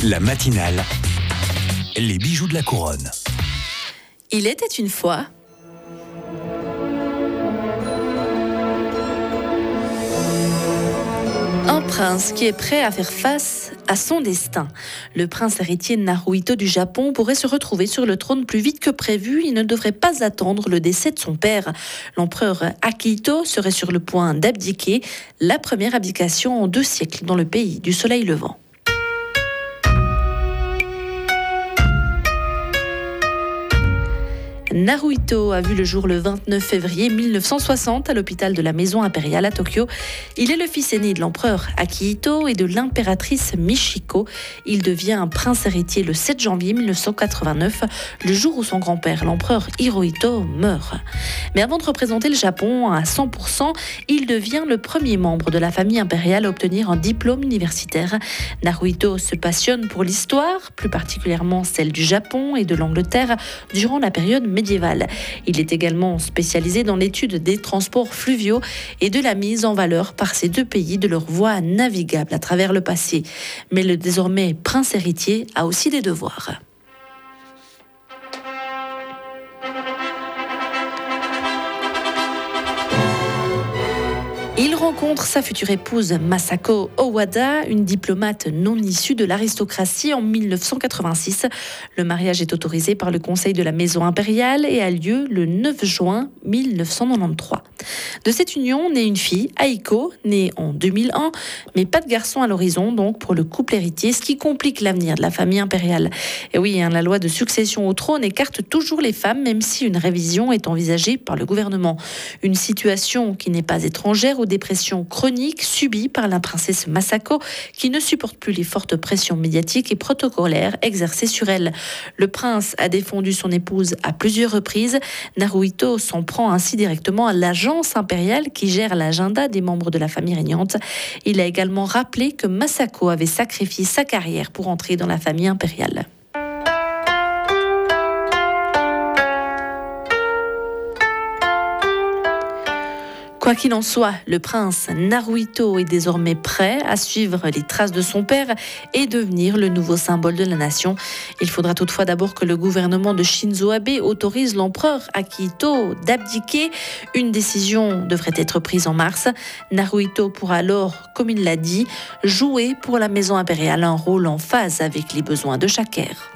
La matinale, les bijoux de la couronne. Il était une fois un prince qui est prêt à faire face à son destin. Le prince héritier Naruhito du Japon pourrait se retrouver sur le trône plus vite que prévu. Il ne devrait pas attendre le décès de son père. L'empereur Akihito serait sur le point d'abdiquer, la première abdication en 2 siècles dans le pays du soleil levant. Naruhito a vu le jour le 29 février 1960 à l'hôpital de la Maison impériale à Tokyo. Il est le fils aîné de l'empereur Akihito et de l'impératrice Michiko. Il devient un prince héritier le 7 janvier 1989, le jour où son grand-père, l'empereur Hirohito, meurt. Mais avant de représenter le Japon à 100%, il devient le premier membre de la famille impériale à obtenir un diplôme universitaire. Naruhito se passionne pour l'histoire, plus particulièrement celle du Japon et de l'Angleterre, durant la période médiévale. Il est également spécialisé dans l'étude des transports fluviaux et de la mise en valeur par ces 2 pays de leurs voies navigables à travers le passé. Mais le désormais prince héritier a aussi des devoirs. Il rencontre sa future épouse Masako Owada, une diplomate non issue de l'aristocratie, en 1986. Le mariage est autorisé par le Conseil de la Maison impériale et a lieu le 9 juin 1993. De cette union naît une fille, Aiko, née en 2001, mais pas de garçon à l'horizon donc pour le couple héritier, ce qui complique l'avenir de la famille impériale. Et oui, la loi de succession au trône écarte toujours les femmes, même si une révision est envisagée par le gouvernement. Une situation qui n'est pas étrangère aux dépressions chroniques subies par la princesse Masako, qui ne supporte plus les fortes pressions médiatiques et protocolaires exercées sur elle. Le prince a défendu son épouse à plusieurs reprises. Naruhito s'en prend ainsi directement à l'agence impériale qui gère l'agenda des membres de la famille régnante. Il a également rappelé que Masako avait sacrifié sa carrière pour entrer dans la famille impériale. Quoi qu'il en soit, le prince Naruhito est désormais prêt à suivre les traces de son père et devenir le nouveau symbole de la nation. Il faudra toutefois d'abord que le gouvernement de Shinzo Abe autorise l'empereur Akihito d'abdiquer. Une décision devrait être prise en mars. Naruhito pourra alors, comme il l'a dit, jouer pour la maison impériale un rôle en phase avec les besoins de chaque ère.